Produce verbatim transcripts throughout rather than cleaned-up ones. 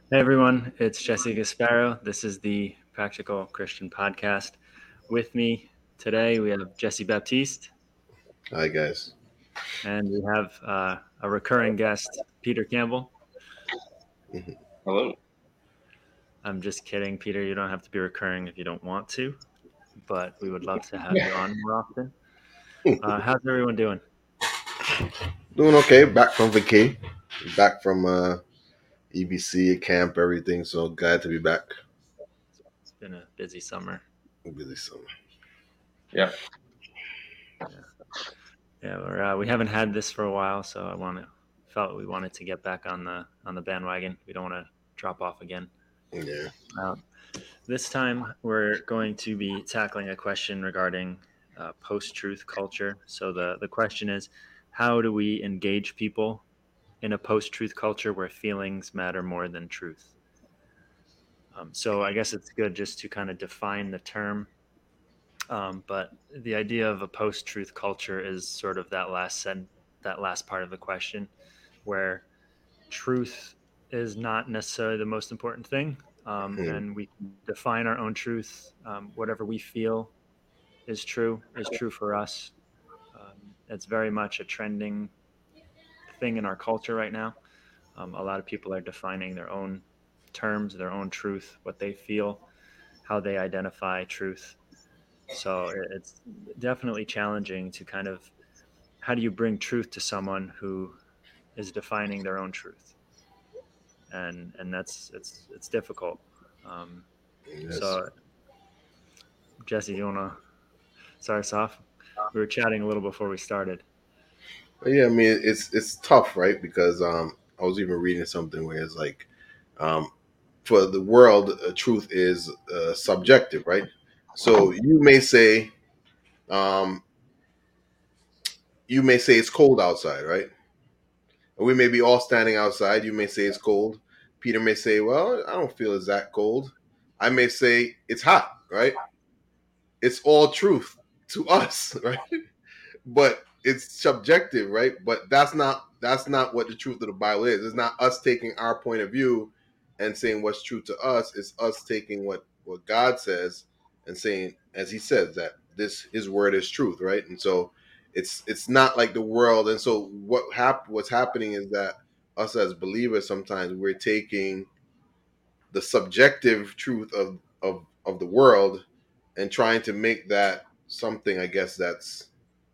Hey everyone, it's Jesse Gasparo. This is the Practical Christian Podcast. With me today, we have Jesse Baptiste, Hi guys. and we have uh, a recurring guest, Peter Campbell. Mhm. Hello. I'm just kidding, Peter. You don't have to be recurring if you don't want to, but we would love to have you on more often. Uh, how's everyone doing? Doing okay. Back from vacay. Back from uh, E B C camp, everything. So glad to be back. It's been a busy summer. Really summer. Yeah. Yeah, yeah. We're, uh, we haven't had this for a while, so I want to felt we wanted to get back on the on the bandwagon. We don't want to drop off again. Yeah. Um, This time, we're going to be tackling a question regarding uh, post truth culture. So, the, the question is, how do we engage people in a post truth culture where feelings matter more than truth? Um, so, I guess it's good just to kind of define the term. Um, but the idea of a post truth culture is sort of that last sen- that last part of the question, where truth is not necessarily the most important thing. Um, Mhm. and we can define our own truth. Um, whatever we feel is true is true for us. Um, it's very much a trending thing in our culture right now. Um, a lot of people are defining their own terms, their own truth, what they feel, how they identify truth. So it's definitely challenging to kind of how do you bring truth to someone who is defining their own truth, and and that's it's it's difficult. Um, Yes. so Jesse, you want to start us off? We were chatting a little before we started. But yeah, I mean it's it's tough, right? Because um, I was even reading something where it's like, um, for the world, uh, truth is uh, subjective, right? So you may say, um, you may say it's cold outside, right? And we may be all standing outside. You may say it's cold. Peter may say, "Well, I don't feel it's that cold." I may say it's hot, right? It's all truth to us, right? But it's subjective, right? But that's not that's not what the truth of the Bible is. It's not us taking our point of view and saying what's true to us. It's us taking what what God says and saying, as He says, that this His word is truth, right? And so it's it's not like the world. And so what hap- what's happening is that us as believers sometimes we're taking the subjective truth of of of the world and trying to make that something, I guess, that's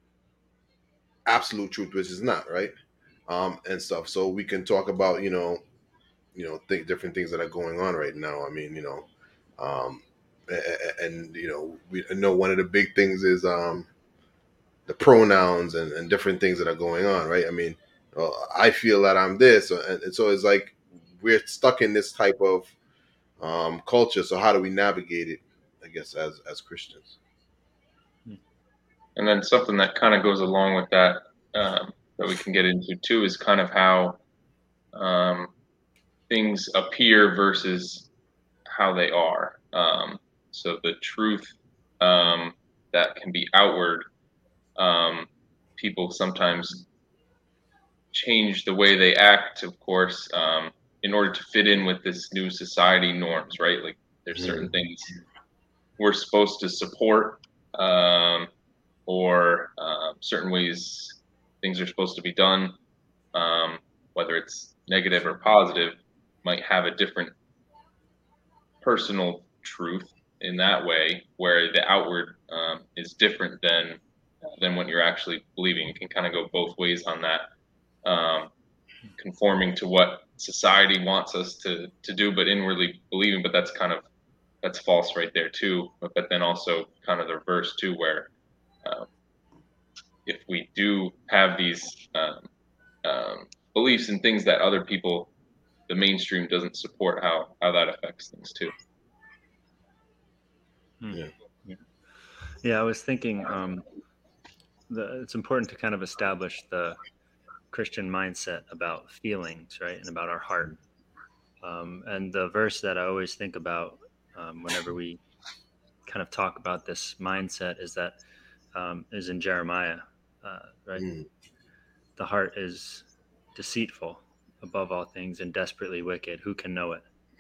absolute truth, which is not, right? Um, and stuff. So we can talk about, you know, you know, think different things that are going on right now. I mean, you know, um, and, and you know, we I know one of the big things is um, the pronouns and, and different things that are going on, right? I mean, well, I feel that I'm this, and, and so it's like we're stuck in this type of um, culture. So how do we navigate it? I guess as as Christians. And then something that kind of goes along with that um, that we can get into too is kind of how um, things appear versus how they are. Um, so the truth um, that can be outward, um, people sometimes change the way they act, of course, um, in order to fit in with this new society norms, right? Like there's certain Mhm. things we're supposed to support, um, or uh, certain ways things are supposed to be done, um, whether it's negative or positive, might have a different personal truth in that way, where the outward um, is different than than what you're actually believing. It can kind of go both ways on that, um, conforming to what society wants us to to do, but inwardly believing. But that's kind of that's false right there too. But, but then also kind of the reverse too, where uh, if we do have these um, um, beliefs and things that other people, the mainstream doesn't support, how how that affects things too. Hmm. Yeah. Yeah. Yeah, I was thinking um, the, it's important to kind of establish the Christian mindset about feelings, right, and about our heart. Um, and the verse that I always think about um, whenever we kind of talk about this mindset is that um, is in Jeremiah, uh, right? Mhm. The heart is deceitful above all things and desperately wicked. Who can know it?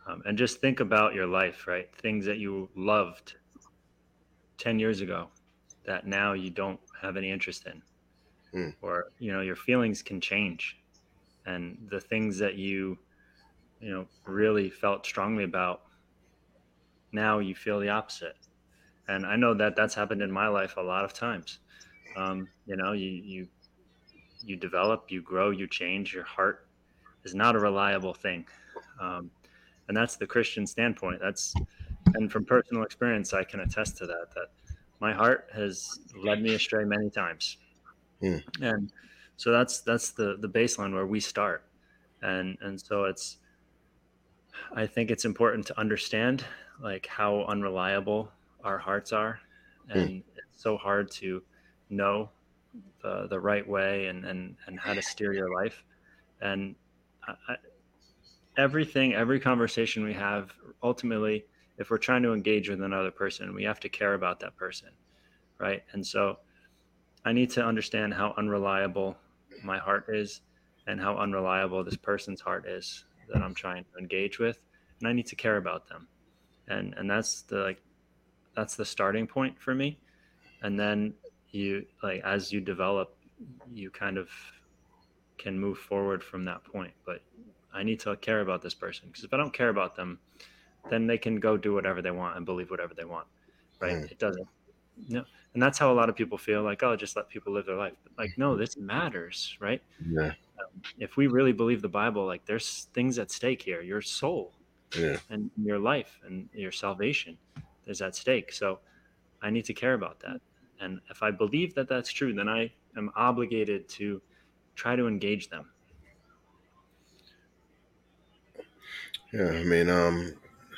Um, and just think about your life, right? Things that you loved ten years ago that now you don't have any interest in, Mm. or, you know, your feelings can change. And the things that you, you know, really felt strongly about, now you feel the opposite. And I know that that's happened in my life a lot of times. Um, you know, you, you, you develop, you grow, you change. Your heart is not a reliable thing. Um, and that's the Christian standpoint. That's, and from personal experience, I can attest to that, that my heart has led me astray many times. Mm. And so that's, that's the, the baseline where we start. And, and so it's, I think it's important to understand like how unreliable our hearts are. Mm. And it's so hard to know the, the right way and, and, and how to steer your life. And I, I, everything, every conversation we have, ultimately, if we're trying to engage with another person, we have to care about that person, right? And so I need to understand how unreliable my heart is and how unreliable this person's heart is that I'm trying to engage with, and I need to care about them. And and that's the like that's the starting point for me. And then you like as you develop, you kind of can move forward from that point. But I need to care about this person, because if I don't care about them, then they can go do whatever they want and believe whatever they want, right? Mm. It doesn't. No, and that's how a lot of people feel like, oh, just let people live their life. But like, no, this matters, right? Yeah. Um, if we really believe the Bible, like there's things at stake here. Your soul Yeah. and your life and your salvation is at stake. So I need to care about that. And if I believe that that's true, then I am obligated to try to engage them. Yeah. I mean, um,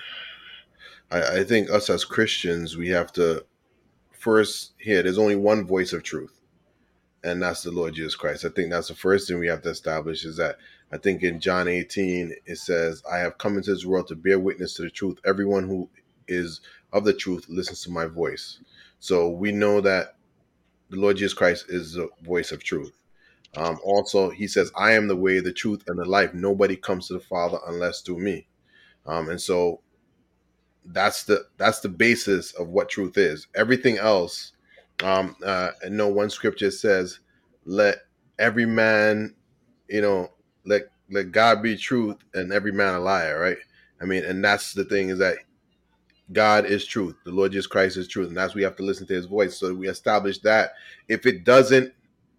I, I think us as Christians, we have to first here. There's only one voice of truth, and that's the Lord Jesus Christ. I think that's the first thing we have to establish. Is that I think in John eighteen it says, "I have come into this world to bear witness to the truth. Everyone who is of the truth listens to my voice." So we know that the Lord Jesus Christ is the voice of truth. Um, also, he says, "I am the way, the truth, and the life. Nobody comes to the Father unless through me." Um, and so that's the that's the basis of what truth is. Everything else, um, uh, and no one scripture says, "Let every man, you know, let let God be truth, and every man a liar." Right? I mean, and that's the thing, is that God is truth. The Lord Jesus Christ is truth, and that's we have to listen to His voice. So we establish that. If it doesn't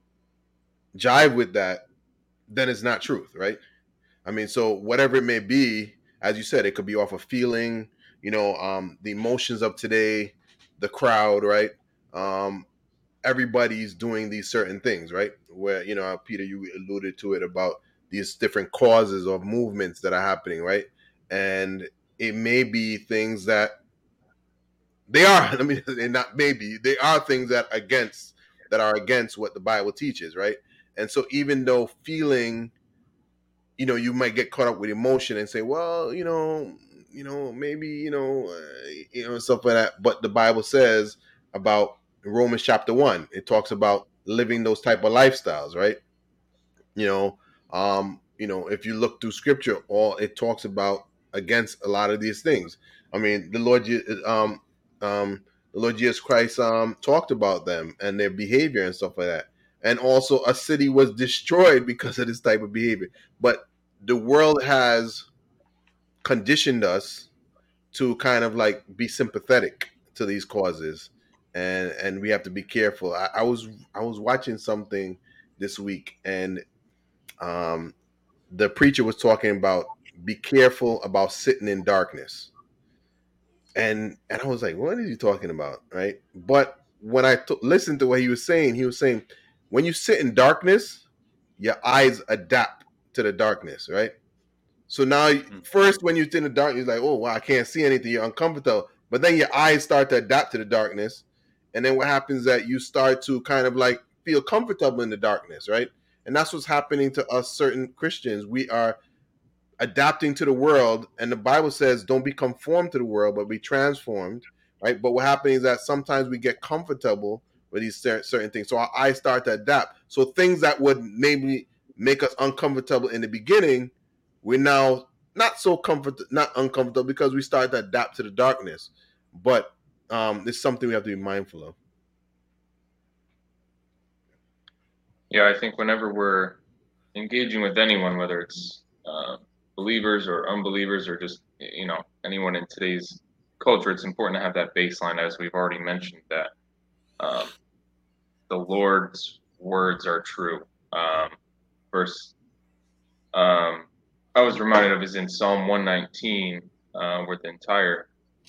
jive with that, then it's not truth, right? I mean, so whatever it may be, as you said, it could be off a feeling, you know, um, the emotions of today, the crowd, right? Um, everybody's doing these certain things, right? Where, you know, Peter, you alluded to it about these different causes of movements that are happening, right? And it may be things that they are, I mean, they're not maybe, they are things that against, that are against what the Bible teaches, right? And so even though feeling, you know, you might get caught up with emotion and say, well, you know, you know, maybe, you know, uh, you know, stuff like that. But the Bible says about in Romans chapter one, it talks about living those type of lifestyles, right? You know, um, you know, if you look through scripture, all it talks about against a lot of these things. I mean, the Lord, um, um, the Lord Jesus Christ, um, talked about them and their behavior and stuff like that. And also, a city was destroyed because of this type of behavior. But the world has conditioned us to kind of like be sympathetic to these causes, and and we have to be careful. I, I was I was watching something this week, and um, the preacher was talking about be careful about sitting in darkness, and and I was like, what is he talking about, right? But when I t- listened to what he was saying, he was saying when you sit in darkness, your eyes adapt to the darkness, right? So now, Mm. first, when you're in the dark, you're like, oh, wow, I can't see anything. You're uncomfortable. But then your eyes start to adapt to the darkness. And then what happens is that you start to kind of like feel comfortable in the darkness, right? And that's what's happening to us, certain Christians. We are adapting to the world. And the Bible says, don't be conformed to the world, but be transformed, right? But what happens is that sometimes we get comfortable with these certain things. So our eyes start to adapt. So things that would maybe make us uncomfortable in the beginning, we're now not so comfort, not uncomfortable, because we start to adapt to the darkness. But um, it's something we have to be mindful of. Yeah, I think whenever we're engaging with anyone, whether it's uh, believers or unbelievers or just you know anyone in today's culture, it's important to have that baseline, as we've already mentioned, that um, the Lord's words are true. Um, verse um, I was reminded of is in Psalm one nineteen, uh, where the entire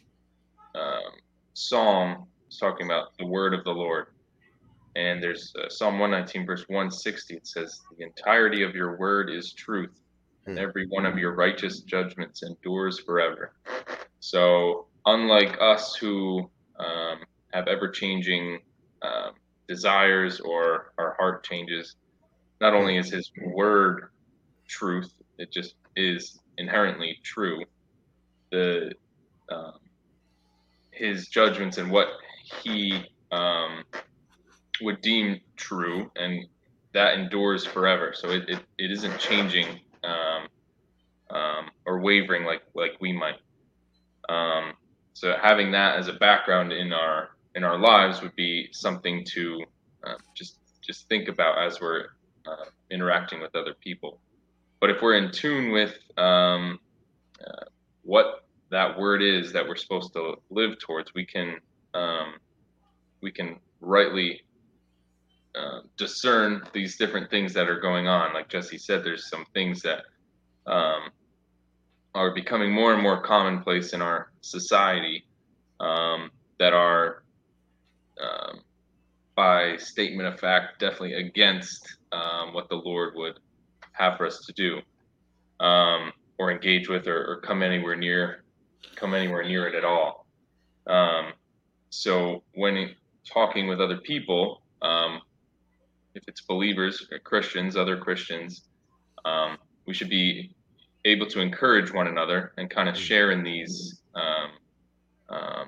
um, psalm is talking about the word of the Lord. And there's uh, Psalm one nineteen, verse one sixty. It says, "The entirety of your word is truth, and Hmm. every one of your righteous judgments endures forever." So, unlike us who um, have ever changing um, desires or our heart changes, not Hmm. only is his word truth, it just is inherently true. The um, his judgments and what he um, would deem true, and that endures forever. So it, it, it isn't changing um, um, or wavering like like we might. Um, so having that as a background in our in our lives would be something to uh, just just think about as we're uh, interacting with other people. But if we're in tune with um, uh, what that word is that we're supposed to live towards, we can um, we can rightly uh, discern these different things that are going on. Like Jesse said, there's some things that um, are becoming more and more commonplace in our society um, that are, um, by statement of fact, definitely against um, what the Lord would have for us to do, um, or engage with, or, or come anywhere near, come anywhere near it at all. Um, so when talking with other people, um, if it's believers or Christians, other Christians, um, we should be able to encourage one another and kind of share in these. Um, um,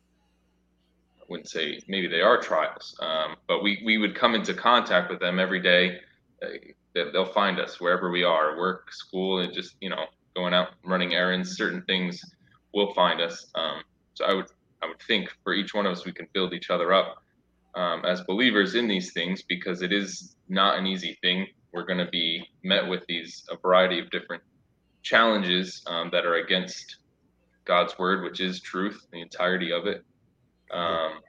I wouldn't say maybe they are trials, um, but we, we would come into contact with them every day. Uh, they'll find us wherever we are, work, school, and just you know going out running errands. Certain things will find us. Um, so I would I would think for each one of us we can build each other up um, as believers in these things, because it is not an easy thing. We're going to be met with these a variety of different challenges um, that are against God's word, which is truth, the entirety of it, um,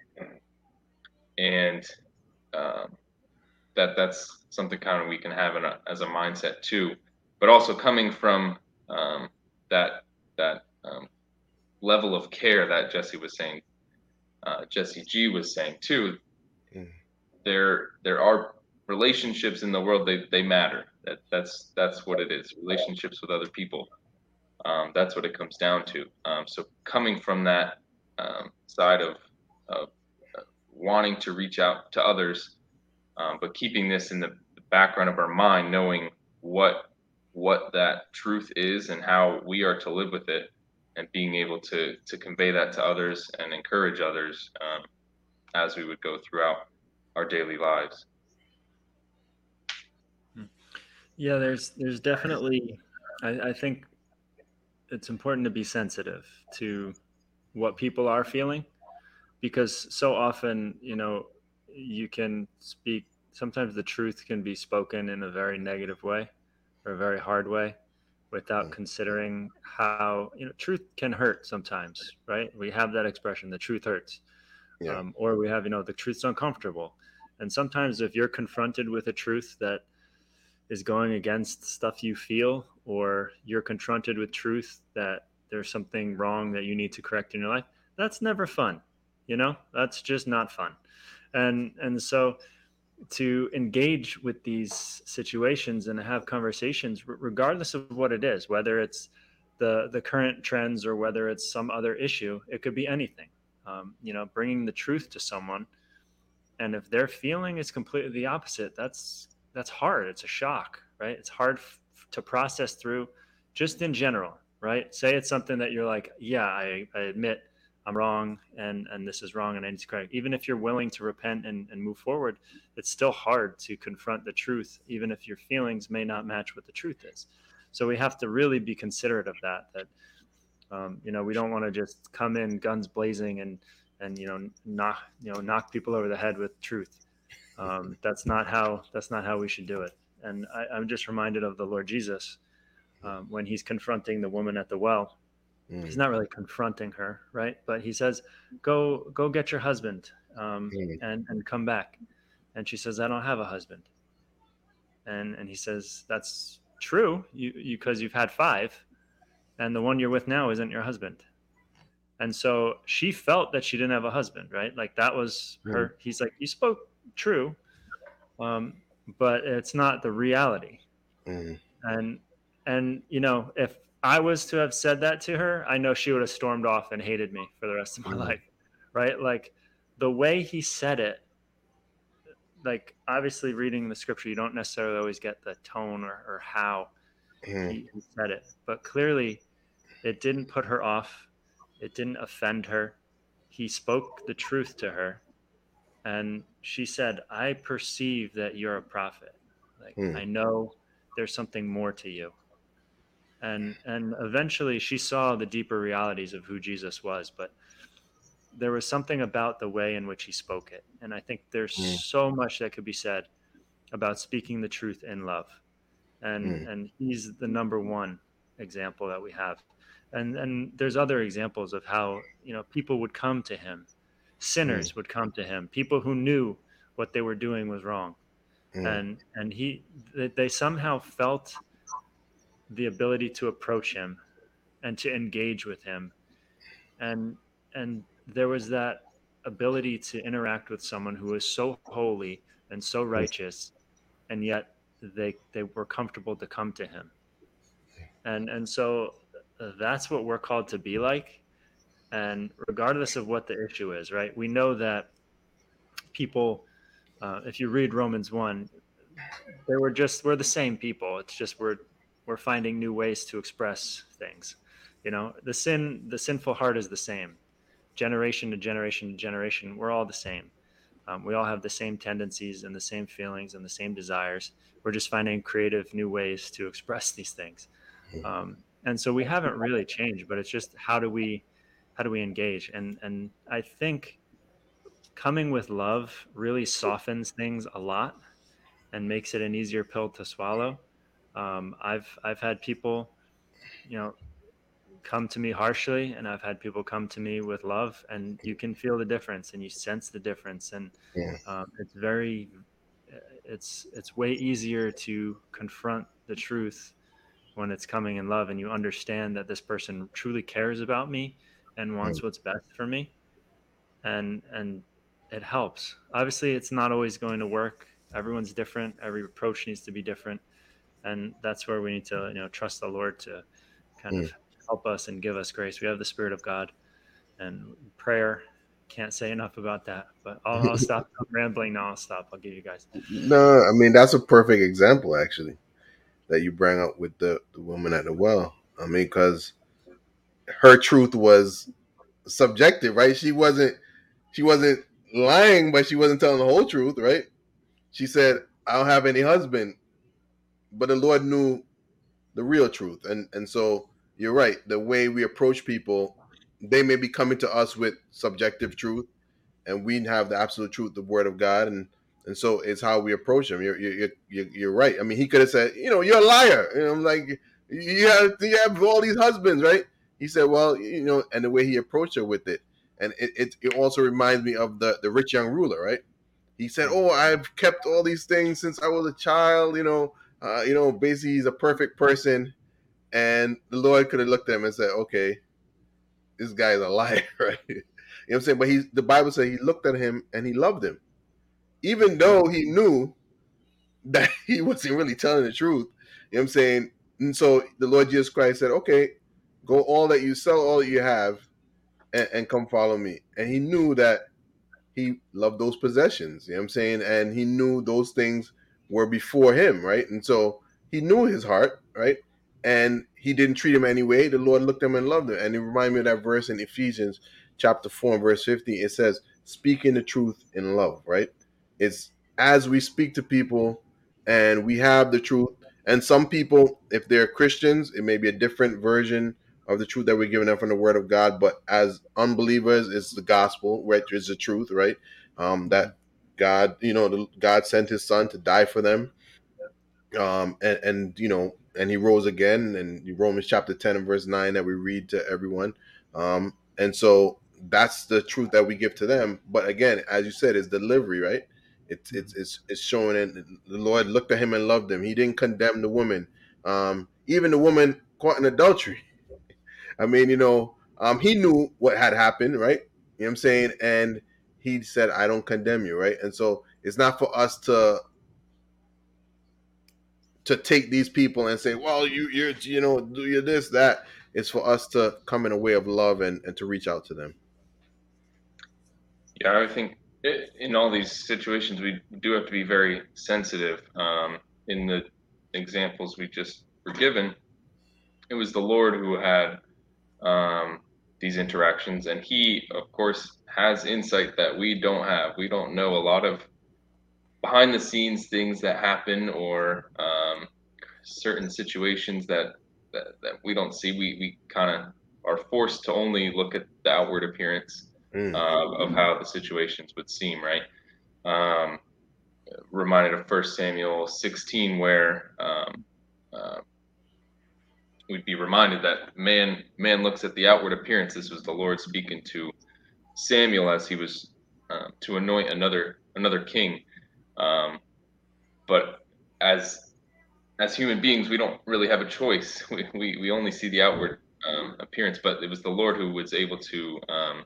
and um, that that's something kind of we can have in a, as a mindset too. But also coming from um, that that um, level of care that Jesse was saying, uh, Jesse G was saying too. Hmm. There there are relationships in the world. They they matter. That that's that's what it is. Relationships with other people. Um, that's what it comes down to. Um, so coming from that um, side of, of uh, wanting to reach out to others, um, but keeping this in the background of our mind, knowing what what that truth is and how we are to live with it, and being able to to convey that to others and encourage others um, as we would go throughout our daily lives. Yeah, there's there's definitely I, I think it's important to be sensitive to what people are feeling, because so often, you know, you can speak, sometimes the truth can be spoken in a very negative way or a very hard way without considering how, you know, truth can hurt sometimes, right? We have that expression, the truth hurts. Yeah. Um, or we have, you know, the truth's uncomfortable. And sometimes if you're confronted with a truth that is going against stuff you feel, or you're confronted with truth that there's something wrong that you need to correct in your life, that's never fun. You know, that's just not fun. And and so to engage with these situations and have conversations, regardless of what it is, whether it's the the current trends or whether it's some other issue, it could be anything. Um, you know, bringing the truth to someone, and if their feeling is completely the opposite, that's that's hard. It's a shock, right? It's hard f- to process through, just in general, right? Say it's something that you're like, yeah, i, I admit I'm wrong, and and this is wrong and I need to correct. Even if you're willing to repent and, and move forward, it's still hard to confront the truth, even if your feelings may not match what the truth is. So we have to really be considerate of that, that, um, you know, we don't want to just come in guns blazing and, and, you know, knock, you know, knock people over the head with truth. Um, that's not how, that's not how we should do it. And I, I'm just reminded of the Lord Jesus, um, when he's confronting the woman at the well. Mm. He's not really confronting her, right? But he says, go, go get your husband, um, Mm. and, and come back. And she says, I don't have a husband. And, and he says, that's true. You, you, cause you've had five, and the one you're with now isn't your husband. And so she felt that she didn't have a husband, right? Like that was Mm. her. He's like, you spoke true. Um, but it's not the reality. Mm. And, and, you know, if I was to have said that to her, I know she would have stormed off and hated me for the rest of my Mm. life. Right. Like the way he said it, like obviously reading the scripture, you don't necessarily always get the tone or, or how Mm. he, he said it, but clearly it didn't put her off. It didn't offend her. He spoke the truth to her. And she said, I perceive that you're a prophet. Like, Mm. I know there's something more to you. And, and eventually she saw the deeper realities of who Jesus was, but there was something about the way in which he spoke it. And I think there's Mm. so much that could be said about speaking the truth in love. And, Mm. and he's the number one example that we have. And, and there's other examples of how, you know, people would come to him. Sinners would come to him, people who knew what they were doing was wrong. Mm. And, and he, they somehow felt the ability to approach him and to engage with him. And, and there was that ability to interact with someone who was so holy and so righteous, and yet they, they were comfortable to come to him. And, and so that's what we're called to be like. And regardless of what the issue is, right? We know that people, uh, if you read Romans one, they were just, we're the same people. It's just, we're, we're finding new ways to express things. You know, the sin, the sinful heart is the same. Generation to generation to generation, we're all the same. Um, we all have the same tendencies and the same feelings and the same desires. We're just finding creative new ways to express these things. Um, and so we haven't really changed, but it's just, how do we, how do we engage? And, and I think coming with love really softens things a lot and makes it an easier pill to swallow. Um, I've, I've had people, you know, come to me harshly, and I've had people come to me with love, and you can feel the difference and you sense the difference. And Yeah. um, it's very, it's, it's way easier to confront the truth when it's coming in love, and you understand that this person truly cares about me and wants what's best for me. And, and it helps. Obviously it's not always going to work. Everyone's different. Every approach needs to be different. And that's where we need to, you know, trust the Lord to kind Mm. of help us and give us grace. We have the Spirit of God, and prayer. Can't say enough about that, but I'll, I'll stop rambling now. I'll stop. I'll give you guys. No, I mean that's a perfect example actually that you bring up with the, the woman at the well. I mean, because her truth was subjective, right? She wasn't she wasn't lying, but she wasn't telling the whole truth, right? She said, "I don't have any husband," but the Lord knew the real truth, and and so you're right. The way we approach people, they may be coming to us with subjective truth, and we have the absolute truth, the Word of God, and and so it's how we approach them. You're you're you're, you're right. I mean, he could have said, you know, you're a liar. You know, I'm like, you have you have all these husbands, right? He said, well, you know, and the way he approached her with it, and it it, it also reminds me of the the rich young ruler, right? He said, oh, I've kept all these things since I was a child. You know, uh, you know, basically he's a perfect person, and the Lord could have looked at him and said, okay, this guy is a liar, right? You know what I'm saying? But he, the Bible said he looked at him and he loved him, even though he knew that he wasn't really telling the truth. You know what I'm saying? And so the Lord Jesus Christ said, okay, go all that you sell, all that you have, and, and come follow me. And he knew that he loved those possessions. You know what I'm saying? And he knew those things were before him, right? And so he knew his heart, right? And he didn't treat him anyway. The Lord looked at him and loved him. And it reminded me of that verse in Ephesians chapter four and verse fifteen. It says, speaking the truth in love, right? It's as we speak to people and we have the truth And some people, if they're Christians, it may be a different version of the truth that we're giving them from the Word of God. But as unbelievers, it's the gospel, which is the truth, right? Um, that God, you know, the, God sent His Son to die for them, um, and, and you know, and He rose again. And Romans chapter ten and verse nine that we read to everyone. Um, and so that's the truth that we give to them. But again, as you said, it's delivery, right? It's it's it's it's showing it. The Lord looked at him and loved him. He didn't condemn the woman, um, even the woman caught in adultery. I mean, you know, um, he knew what had happened, right? You know what I'm saying? And he said, "I don't condemn you," right? And so it's not for us to to take these people and say, "Well, you you're you know do you this that." It's for us to come in a way of love and and to reach out to them. Yeah, I think it, in all these situations, we do have to be very sensitive. Um, in the examples we just were given, it was the Lord who had um, these interactions, and He, of course, has insight that we don't have. We don't know a lot of behind the scenes things that happen, or um, certain situations that, that that we don't see. We we kind of are forced to only look at the outward appearance Mm. uh, of how the situations would seem, right? Um, reminded of First Samuel sixteen, where um, uh, we'd be reminded that man man looks at the outward appearance. This was the Lord speaking to Samuel as he was uh, to anoint another another king. Um, but as as human beings, we don't really have a choice. We we, we only see the outward um, appearance, but it was the Lord who was able to um,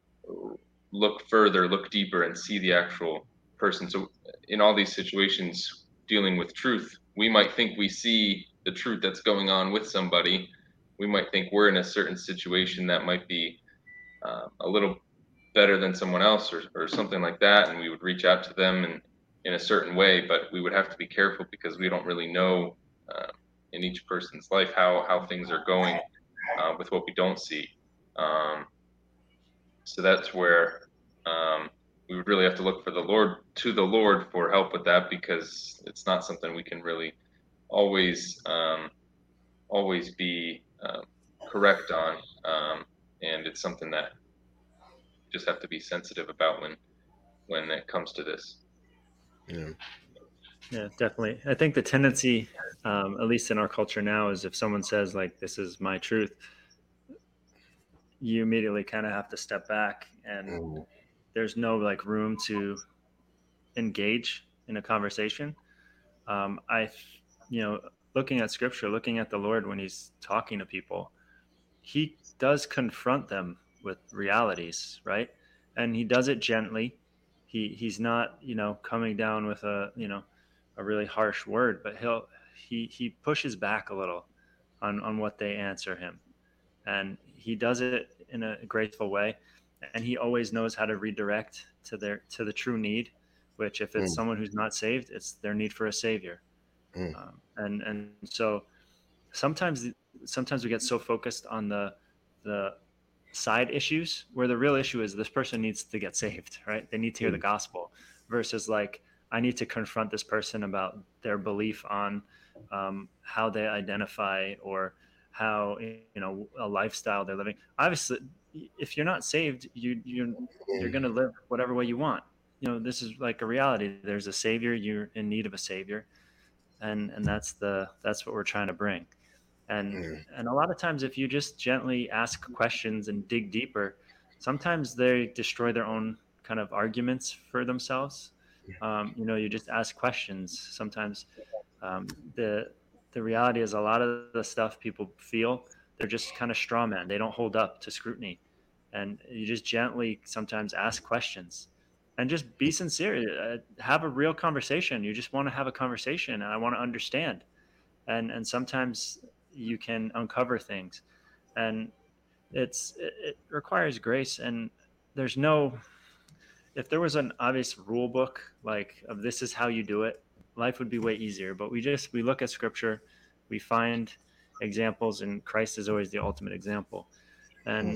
look further, look deeper, and see the actual person. So, in all these situations dealing with truth, we might think we see the truth that's going on with somebody. We might think we're in a certain situation that might be uh, a little better than someone else, or, or something like that, and we would reach out to them and in a certain way, but we would have to be careful because we don't really know uh, in each person's life how how things are going uh, with what we don't see. Um, so that's where um, we would really have to look for the Lord to the Lord for help with that, because it's not something we can really always um, always be uh, correct on, um, and it's something that you just have to be sensitive about when when it comes to this. Yeah. Yeah, definitely. I think the tendency, um, at least in our culture now, is if someone says like, "This is my truth," you immediately kind of have to step back, and Mm. there's no like room to engage in a conversation. Um, I, you know, looking at scripture, looking at the Lord when He's talking to people, He does confront them with realities, right? And He does it gently. He he's not, you know, coming down with a, you know, a really harsh word, but he'll he he pushes back a little on on what they answer him, and he does it in a graceful way, and he always knows how to redirect to their to the true need, which if it's Mm. someone who's not saved, it's their need for a savior. Mm. Um, and and so sometimes sometimes we get so focused on the the side issues where the real issue is this person needs to get saved, right? They need to hear the Mm. gospel, versus like, I need to confront this person about their belief on um, how they identify, or how, you know, a lifestyle they're living. Obviously, if you're not saved, you you you're Mm. going to live whatever way you want. You know, this is like a reality. There's a savior. You're in need of a savior, and and that's the that's what we're trying to bring. and Mm. and a lot of times if you just gently ask questions and dig deeper, sometimes they destroy their own kind of arguments for themselves. Um, you know, you just ask questions sometimes. um, the the reality is a lot of the stuff people feel, they're just kind of straw man. They don't hold up to scrutiny, and you just gently sometimes ask questions and just be sincere. Uh, have a real conversation. You just want to have a conversation, and I want to understand. And and sometimes you can uncover things, and it's it, it requires grace. And there's no, if there was an obvious rule book like of this is how you do it, life would be way easier. But we just we look at scripture, we find examples, and Christ is always the ultimate example. Mm. And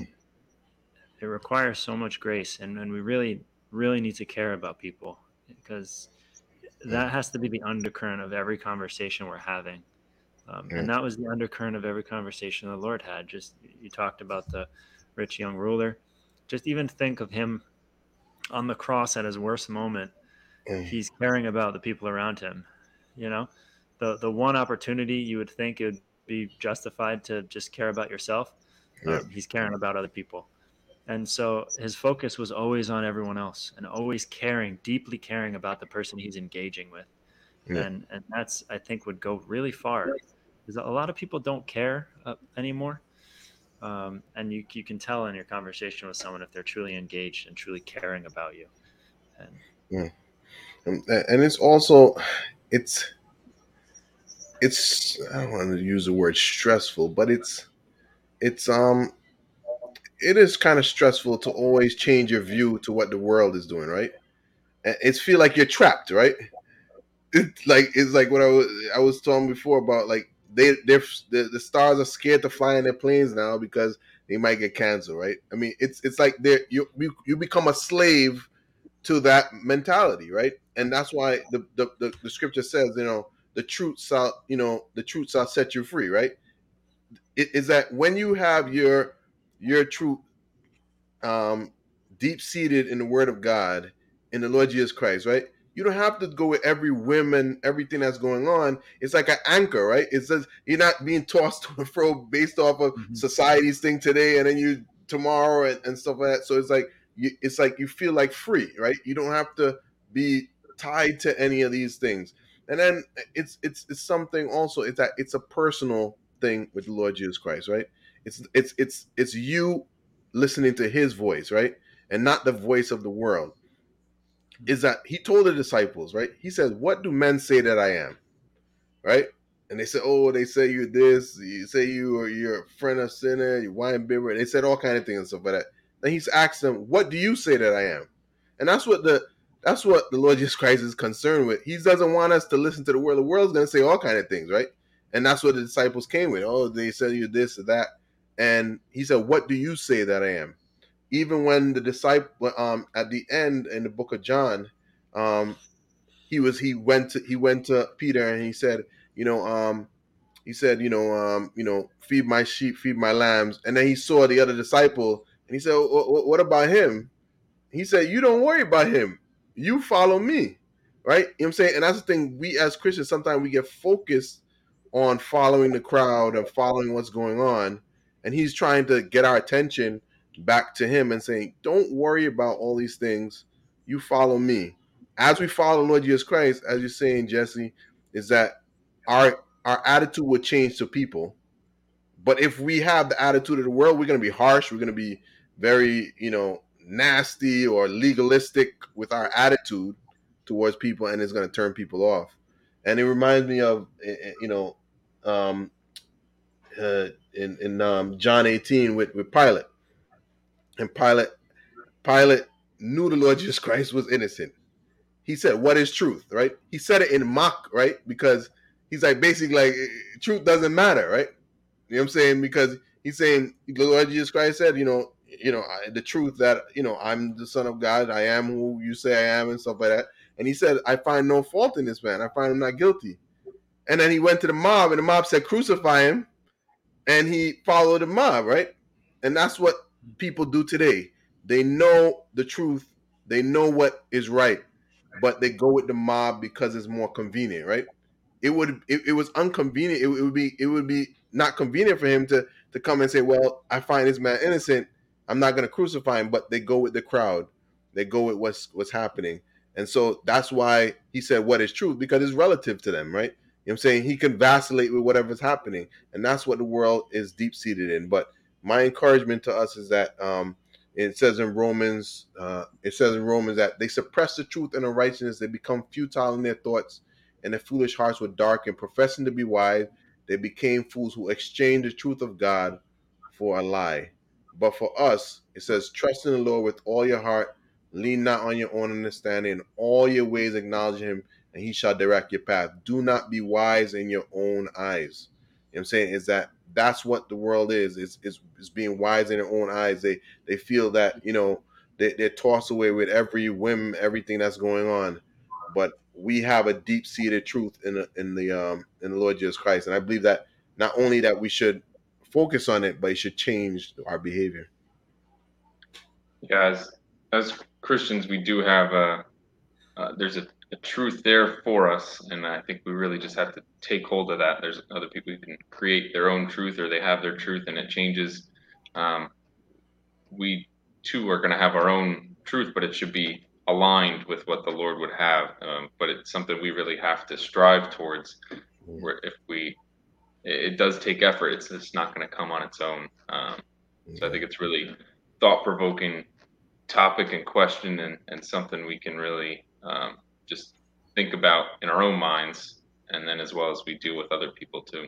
it requires so much grace, and, and we really really need to care about people, because Mm. that has to be the undercurrent of every conversation we're having. Um, and Mm. that was the undercurrent of every conversation the Lord had. Just you talked about the rich young ruler. Just even think of him on the cross at his worst moment. Mm. He's caring about the people around him. You know, the the one opportunity you would think it would be justified to just care about yourself, Yeah. um, he's caring about other people. And so his focus was always on everyone else and always caring, deeply caring about the person he's engaging with. Yeah. And and that's, I think, would go really far, because a lot of people don't care uh, anymore. Um, and you you can tell in your conversation with someone if they're truly engaged and truly caring about you. And Yeah. And, and it's also it's it's I don't want to use the word stressful, but it's it's um it is kind of stressful to always change your view to what the world is doing, right? And it's feel like you're trapped, right? It's like it's like what I was I was talking before about, like they they're the, the stars are scared to fly in their planes now because they might get canceled, right? I mean, it's it's like they you you you become a slave to that mentality, right? And that's why the the, the, the scripture says, you know, the truth shall, you know, the truth shall set you free, right? It is that when you have your your truth um, deep seated in the Word of God, in the Lord Jesus Christ, right? You don't have to go with every whim and everything that's going on. It's like an anchor, right? It says you're not being tossed to and fro based off of Mhm. society's thing today, and then you tomorrow and, and stuff like that. So it's like you, it's like you feel like free, right? You don't have to be tied to any of these things. And then it's it's it's something also. It's that it's a personal thing with the Lord Jesus Christ, right? It's it's it's it's you listening to his voice, right? And not the voice of the world. Is that he told the disciples, right? He says, "What do men say that I am?" Right? And they said, "Oh, they say you're this. You say you are you're a friend of sinner. You wine bibber." They said all kind of things and stuff like that. Then he's asked them, "What do you say that I am?" And that's what the that's what the Lord Jesus Christ is concerned with. He doesn't want us to listen to the world. The world's going to say all kind of things, right? And that's what the disciples came with. Oh, they said you this or that. And he said, "What do you say that I am?" Even when the disciple um at the end in the book of John, um he was he went to he went to Peter and he said, you know, um he said, you know, um, you know, feed my sheep, feed my lambs. And then he saw the other disciple and he said, "What about him?" He said, "You don't worry about him. You follow me." Right? You know what I'm saying? And that's the thing, we as Christians sometimes we get focused on following the crowd and following what's going on. And he's trying to get our attention back to him and saying, "Don't worry about all these things. You follow me." As we follow Lord Jesus Christ, as you're saying, Jesse, is that our our attitude will change to people. But if we have the attitude of the world, we're going to be harsh. We're going to be very, you know, nasty or legalistic with our attitude towards people, and it's going to turn people off. And it reminds me of, eh, eh, you know, um, uh, in in um, John eighteen with with Pilate, and Pilate Pilate knew the Lord Jesus Christ was innocent. He said, "What is truth?" Right? He said it in mock, right? Because he's like basically like eh, truth doesn't matter, right? You know what I'm saying? Because he's saying the Lord Jesus Christ said, you know, you know, I, the truth that, you know, I'm the Son of God, I am who you say I am, and stuff like that. And he said, "I find no fault in this man. I find him not guilty." And then he went to the mob, and the mob said, "Crucify him." And he followed the mob, right? And that's what people do today. They know the truth, they know what is right, but they go with the mob because it's more convenient, right? It would it, it was inconvenient. It, it would be it would be not convenient for him to to come and say, "Well, I find this man innocent. I'm not going to crucify him." But they go with the crowd. They go with what's what's happening, and so that's why he said, "What is truth?" Because it's relative to them, right? You know what I'm saying? He can vacillate with whatever's happening, and that's what the world is deep seated in. But my encouragement to us is that um, it says in Romans, uh, it says in Romans that they suppress the truth and the righteousness; they become futile in their thoughts, and their foolish hearts were darkened. Professing to be wise, they became fools who exchanged the truth of God for a lie. But for us, it says, "Trust in the Lord with all your heart, lean not on your own understanding, in all your ways acknowledge Him, and He shall direct your path. Do not be wise in your own eyes." You know what I'm saying? Is that that's what the world is, is is, is being wise in their own eyes. They they feel that, you know, they, they're tossed away with every whim, everything that's going on. But we have a deep seated truth in the, in the um in the Lord Jesus Christ, and I believe that not only that we should focus on it, but it should change our behavior. Yeah, as as Christians, we do have a uh, there's a, a truth there for us, and I think we really just have to take hold of that. There's other people who can create their own truth, or they have their truth, and it changes. Um, we too are going to have our own truth, but it should be aligned with what the Lord would have. Um, but it's something we really have to strive towards. Where if we, it, it does take effort. It's it's not going to come on its own. Um, so I think it's really thought-provoking topic and question, and, and something we can really um, just think about in our own minds, and then as well as we do with other people too.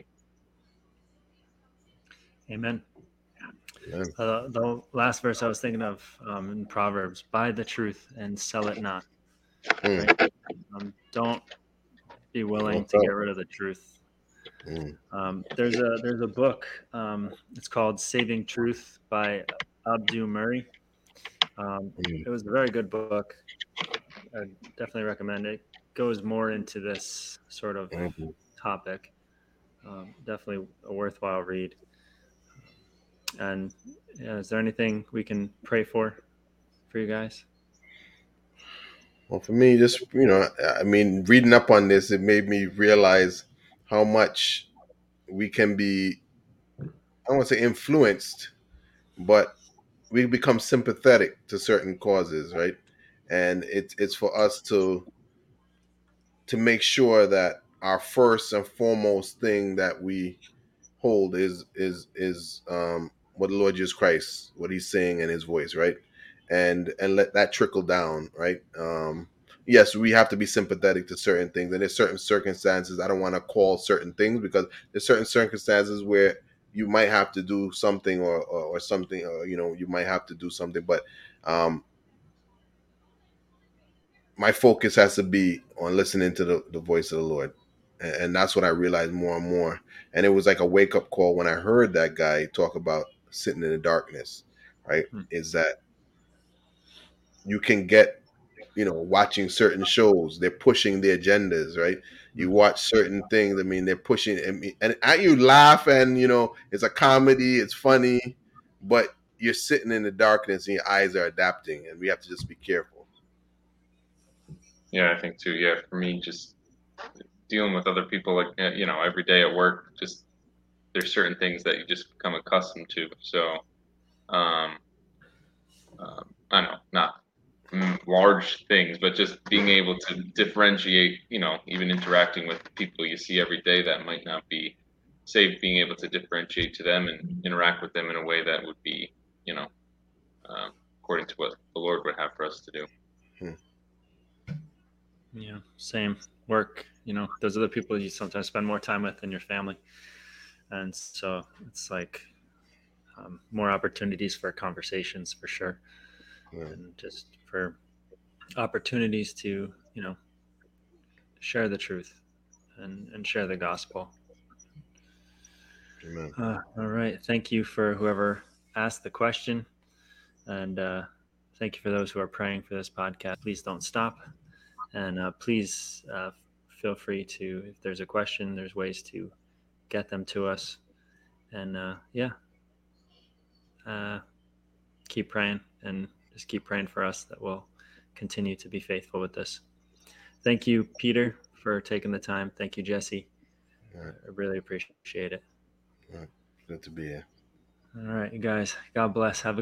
Amen. Yeah. Uh, the last verse I was thinking of um, in Proverbs: "Buy the truth and sell it not." Mm. Right? Um, don't be willing to get rid of the truth. Mm. Um, there's a there's a book. Um, it's called "Saving Truth" by Abdu Murray. Um, Mm. it was a very good book. I definitely recommend it. It goes more into this sort of Mm-hmm. topic. Um, definitely a worthwhile read. And yeah, is there anything we can pray for for you guys? Well, for me, just, you know, I mean, reading up on this, it made me realize how much we can be, I don't want to say influenced, but we become sympathetic to certain causes, right? And it's it's for us to to make sure that our first and foremost thing that we hold is is is um what the Lord Jesus Christ, what he's saying in his voice, right? And and let that trickle down, right? Um yes, we have to be sympathetic to certain things, and there's certain circumstances. I don't want to call certain things, because there's certain circumstances where you might have to do something, or or, or something, or, you know, you might have to do something, but um my focus has to be on listening to the, the voice of the Lord. And, and that's what I realized more and more. And it was like a wake up call when I heard that guy talk about sitting in the darkness, right? Hmm. Is that you can get, you know, watching certain shows, they're pushing the agendas, right? You watch certain things, I mean, they're pushing, and, and, and you laugh, and, you know, it's a comedy, it's funny, but you're sitting in the darkness and your eyes are adapting, and we have to just be careful. Yeah, I think too. Yeah, for me, just dealing with other people, like, you know, every day at work, just there's certain things that you just become accustomed to. So, um, um, I don't know, not mm, large things, but just being able to differentiate, you know, even interacting with people you see every day that might not be safe, being able to differentiate to them and interact with them in a way that would be, you know, um, according to what the Lord would have for us to do. Hmm. Yeah, same. Work, you know, those are the people you sometimes spend more time with than your family. And so it's like um, more opportunities for conversations for sure. Yeah. And just for opportunities to, you know, share the truth and, and share the gospel. Amen. Uh, all right. Thank you for whoever asked the question. And uh, thank you for those who are praying for this podcast. Please don't stop. And uh, please uh, feel free to, if there's a question, there's ways to get them to us. And uh, yeah, uh, keep praying, and just keep praying for us that we'll continue to be faithful with this. Thank you, Peter, for taking the time. Thank you, Jesse. Right. I really appreciate it. Right. Good to be here. All right, you guys. God bless. Have a